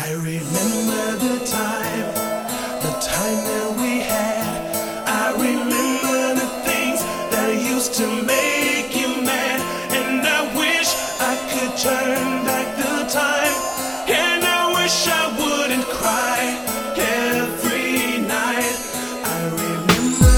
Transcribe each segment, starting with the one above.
I remember the time that we had. I remember the things that used to make you mad. And I wish I could turn back the time. And I wish I wouldn't cry every night. I remember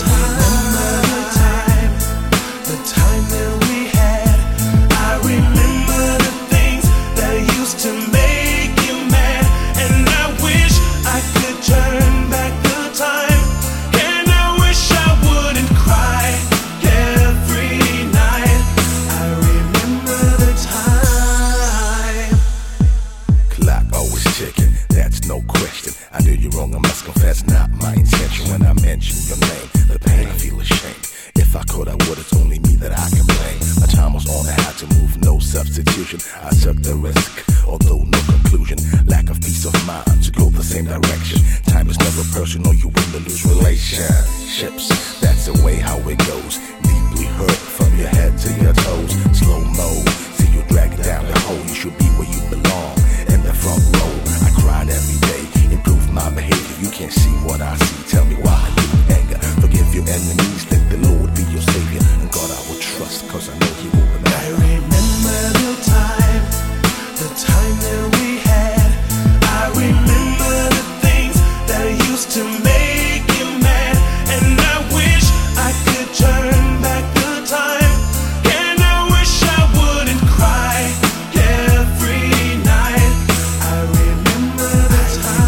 the time that we had. I remember the things that used to make you mad. And I wish I could turn back the time. And I wish I wouldn't cry every night. I remember the time. Clock always ticking, that's no question. I did you wrong, I must confess, not my intention. When I mention your name, the pain, I feel ashamed. If I could, I would, it's only me that I can blame. My time was on, I had to move, no substitution. I took the risk, although no conclusion. Lack of peace of mind to go the same direction. Time is never personal, you win or lose relationships. That's the way how it goes. Deeply hurt from your head to your toes. Slow mo, see you drag it down the hole. You should be where you belong, in the front row. I cried every day, improve my behavior. You can't see what I see, tell me why you anger. Forgive your enemies, let the Lord be your savior. And God I will trust, cause I know he will remember. I remember the time that we had. I remember the things that used to make you mad. And I wish I could turn back the time. And I wish I wouldn't cry every night. I remember the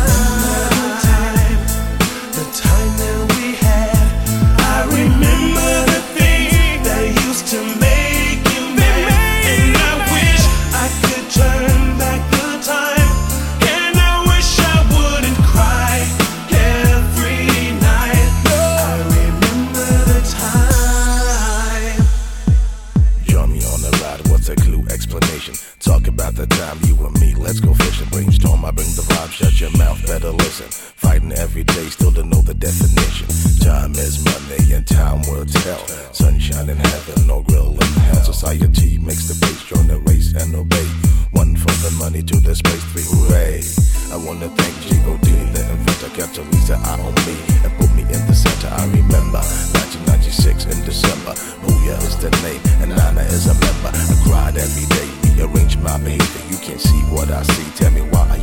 time that we had. I remember the things that used to make you mad. And I wish I could turn back the time. And I wish I wouldn't cry every night. I remember the time. Join me on the ride, what's a clue explanation? Talk about the time you and me, let's go fishing. Brainstorm, I bring the vibe, shut your mouth, better listen. Fighting every day, still don't know the definition. Time is money and time will tell. Sunshine in heaven, no grill in hell. Society makes the base, join the race and obey. One from the money to the space, three, hooray. I wanna thank G.O.D, the inventor, kept Teresa eye on me and put me in the center. I remember 1996 in December. Booyah is the name and Nana is a member. I cried every day, rearranged my behavior. You can't see what I see, tell me why